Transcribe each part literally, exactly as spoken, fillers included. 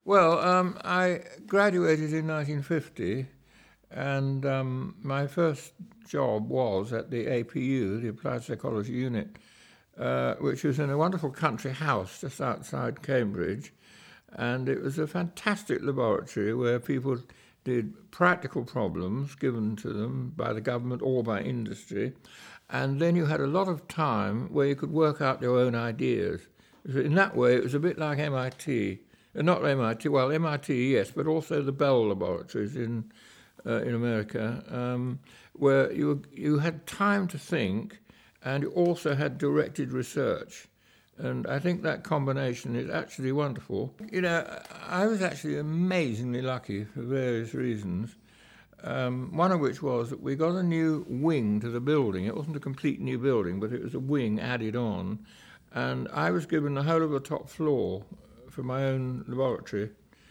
Well, um, I graduated in nineteen fifty, and um, my first job was at the A P U, the Applied Psychology Unit, uh, which was in a wonderful country house just outside Cambridge. And it was a fantastic laboratory where people did practical problems given to them by the government or by industry. And then you had a lot of time where you could work out your own ideas. So in that way, it was a bit like M I T. Uh, not M I T, well, M I T, yes, but also the Bell laboratories in uh, in America, um, where you you had time to think and you also had directed research. And I think that combination is actually wonderful. You know, I was actually amazingly lucky for various reasons, um, one of which was that we got a new wing to the building. It wasn't a complete new building, but it was a wing added on. And I was given the whole of the top floor for my own laboratory.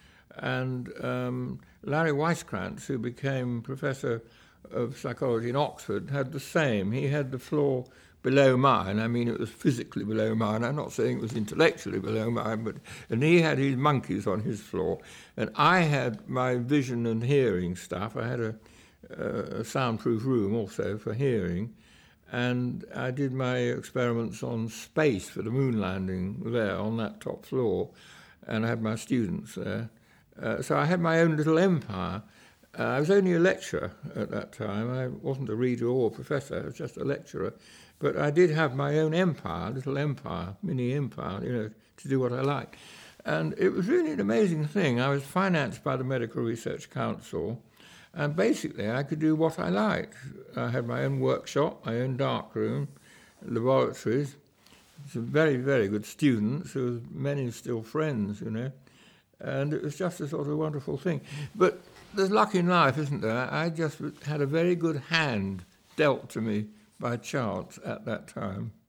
And um, Larry Weiskrantz, who became professor of psychology in Oxford, had the same. He had the floor below mine. I mean, it was physically below mine. I'm not saying it was intellectually below mine, but and he had his monkeys on his floor, and I had my vision and hearing stuff. I had a, a soundproof room also for hearing, and I did my experiments on space for the moon landing there on that top floor, and I had my students there. Uh, so I had my own little empire. Uh, I was only a lecturer at that time. I wasn't a reader or a professor. I was just a lecturer. But I did have my own empire, little empire, mini empire, you know, to do what I liked. And it was really an amazing thing. I was financed by the Medical Research Council, and basically I could do what I liked. I had my own workshop, my own darkroom, laboratories, some very, very good students, who many still friends, you know. And it was just a sort of wonderful thing. But there's luck in life, isn't there? I just had a very good hand dealt to me by chance at that time.